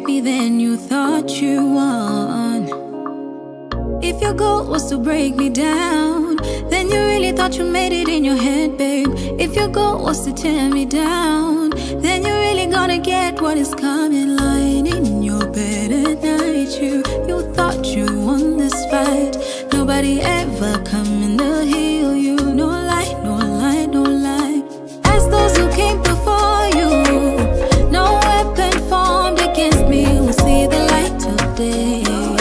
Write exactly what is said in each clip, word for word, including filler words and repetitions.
beat me than you thought you won. If your goal was to break me down, then you really thought you made it in your head, babe. If your goal was to tear me down, then you're really gonna get what is coming. Lying in your bed at night, you, you thought you won this fight. Nobody ever coming to heal you. No lie, no lie, no lie. As those who came before you, no weapon formed against me will see the light of day.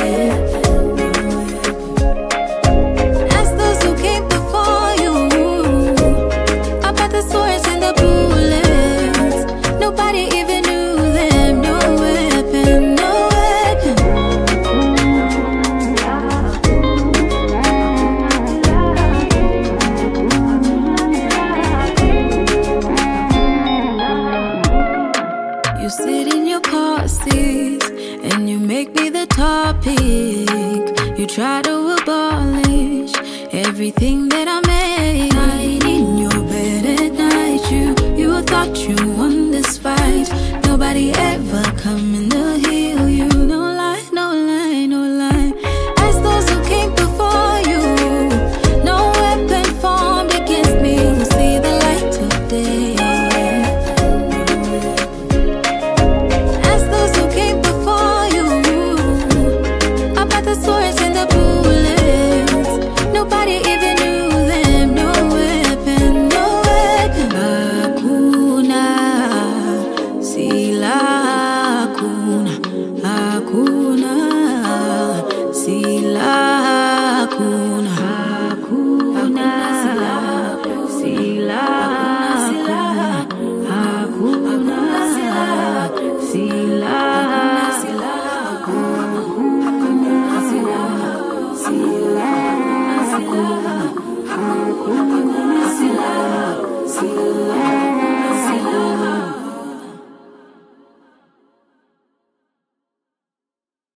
Nobody even knew them. No weapon, no weapon. You sit in your car seat and you make me the topic. You try to abolish everything that I made. Lying in your bed at night, you You thought you won this fight. Nobody ever coming to heal you. No lie, no lie, no lie. As those who came before you, no weapon formed against me will see the light of day. As those who came before you, about the swords and the bullets, nobody even knew them. No weapon, no weapon. Hakuna sila, hakuna, hakuna sila, hakuna, hakuna sila, hakuna sila.